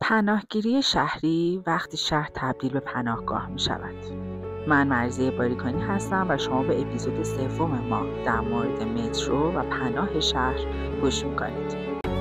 پناهگیری شهری وقتی شهر تبدیل به پناهگاه می شود. من مرضیه باریکانی هستم و شما به اپیزود 3 ما در مورد مترو و پناه شهر گوش می کنید.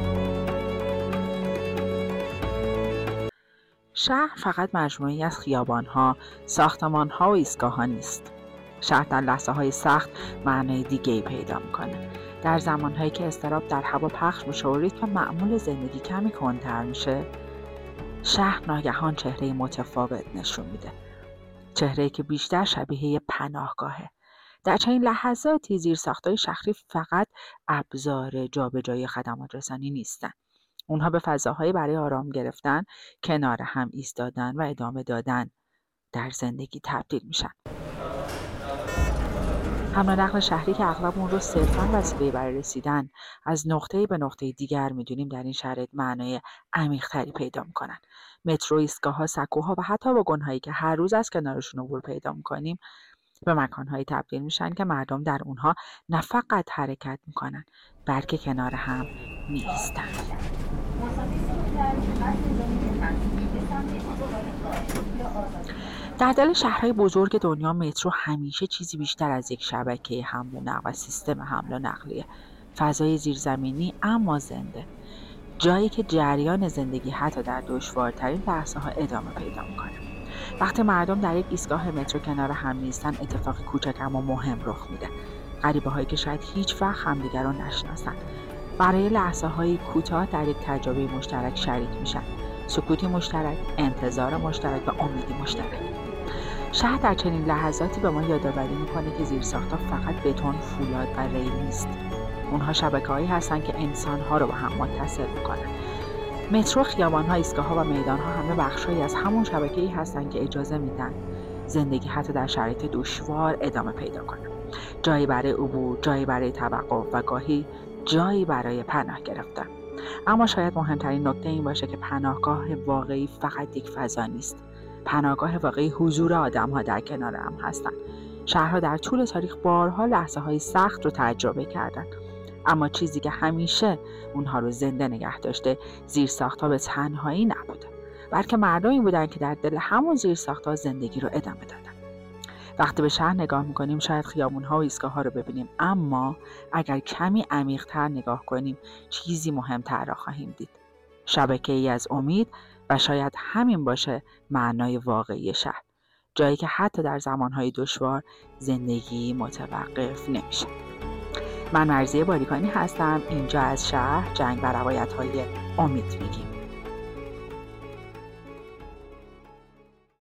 شهر فقط مجموعه‌ای از خیابان‌ها، ساختمان‌ها و ایستگاه‌ها نیست. شهر در لحظه‌های سخت معنای دیگه‌ای پیدا می‌کنه. در زمان‌هایی که اضطراب در هوا پخش میشه و ریتم معمول زندگی کمی کندتر میشه، شهر ناگهان چهره متفاوت نشون میده. چهره‌ای که بیشتر شبیه پناهگاهه. در چنین لحظاتی زیرساخت‌های شهری فقط ابزار جابجایی خدمات رسانی نیستن. اونها به فضاهایی برای آرام گرفتن، کنار هم ایستادن و ادامه دادن در زندگی تبدیل میشن. حمل و نقل شهری که اغلب اون رو صرفاً وسیله برای رسیدن از نقطه‌ای به نقطه دیگر میدونیم، در این شرایط معنای عمیق‌تری پیدا میکنن. مترو، ایستگاه‌ها، سکوها و حتی واگن‌هایی که هر روز از کنارشون عبور پیدا میکنیم به مکان‌هایی تبدیل میشن که مردم در اونها نه فقط حرکت میکنن، بلکه کنار هم میایستن. در دل شهرهای بزرگ دنیا مترو همیشه چیزی بیشتر از یک شبکه حمل و نقل و سیستم حمل و نقلیه. فضای زیرزمینی اما زنده. جایی که جریان زندگی حتی در دشوارترین لحظه‌ها ادامه پیدا میکنه. وقتی مردم در یک ایستگاه مترو کنار هم میایستن، اتفاقی کوچک اما مهم رخ میده. غریبه‌هایی که شاید هیچ وقت همدیگر رو نشناسن، برای لحظه‌های کوتاه در یک تجربه مشترک شریک میشن. سکوتی مشترک، انتظار مشترک و امیدی مشترک. شهر در چنین لحظاتی به ما یادآوری میکنه که زیرساخت‌ها فقط بتون، فولاد و ریل نیست. اونها شبکه‌هایی هستن که انسان‌ها رو به هم متصل میکنن. مترو، خیابان‌ها، ایستگاه‌ها و میدان‌ها همه بخشایی از همون شبکه‌ای هستن که اجازه میدن زندگی حتی در شرایط دشوار ادامه پیدا کنه. جایی برای عبور، جایی برای توقف و گاهی جایی برای پناه گرفتن. اما شاید مهمترین نکته این باشه که پناهگاه واقعی فقط یک فضا نیست. پناهگاه واقعی حضور آدم‌ها در کنار هم هستن. شهرها در طول تاریخ بارها لحظه‌های سخت رو تجربه کردن. اما چیزی که همیشه اونها رو زنده نگه داشته، زیرساخت‌ها به تنهایی نبوده، بلکه مردمی بودن که در دل همون زیرساخت‌ها زندگی رو ادامه دادن. وقتی به شهر نگاه میکنیم شاید خیابون‌ها و ایستگاه‌ها رو ببینیم، اما اگر کمی عمیق‌تر نگاه کنیم چیزی مهمتر را خواهیم دید. شبکه‌ای از امید و شاید همین باشه معنای واقعی شهر. جایی که حتی در زمانهای دشوار زندگی متوقف نمیشه. من مرضیه باریکانی هستم. اینجا از شهر، جنگ و روایت‌های امید میگیم.